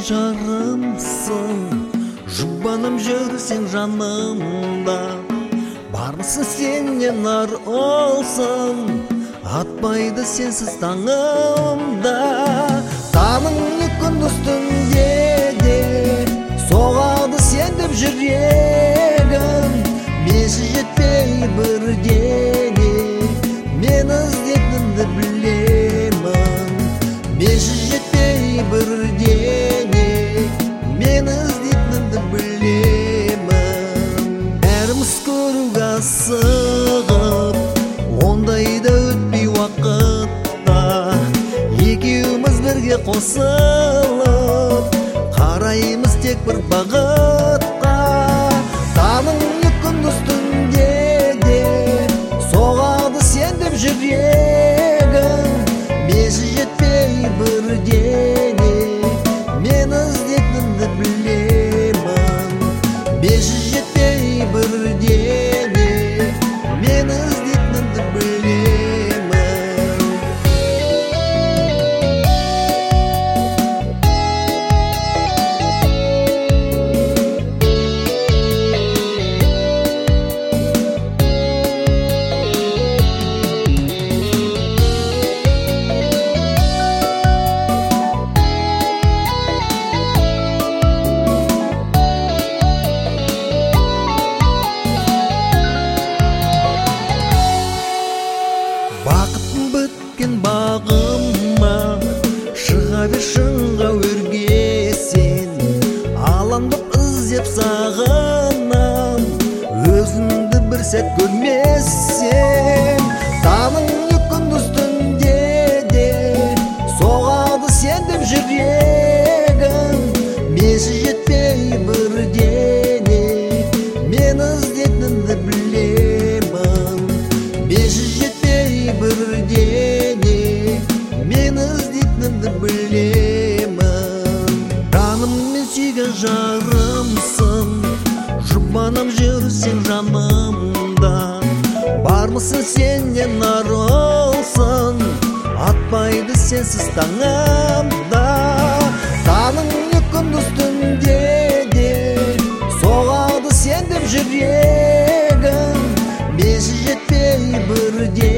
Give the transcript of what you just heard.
жарымсың, жұбаным жүрсең жанымда. Бармысың сенен ар олсың, атпайды сенсіз таңымда. Таның күндіз түнде де соғады сен деп жүрегім. Меші жетпей бірдене мен іздейтінімді білемін. Меші жетпей бірдене мен іздейтінімді білемін. Бәріміз көруге асығып, ондайда өтпей уақытта екеуміз бірге қосылып қараймыз тек бір бағытқа. Таның күндіз түнде де соғады сен деп жүрегім. Меші жетпей бірдене мен іздейтінімді білемін. Меші жетпей бірдене мен іздейтінімді білемін. Бақытым біткен бағыма шыға бер шыңға өрге сен. Алаңдап іздеп сағынам, өзіңді бір сәт көрмесем. Таның күндіз түнде де соғады сен деп жүрегім. Меші жетпей бірдене мен іздейтінімді білемін. Меші жетпей бірдене мен іздейтінімді білемін. Жаным мен сүйген жарымсың, жұбаным жүрсең жанымда. Бармысың сенен ар олсың, атпайды сенсіз таңымда. Таның күндіз түнде де соғады сен деп жүрегім. Меші жетпей бірдене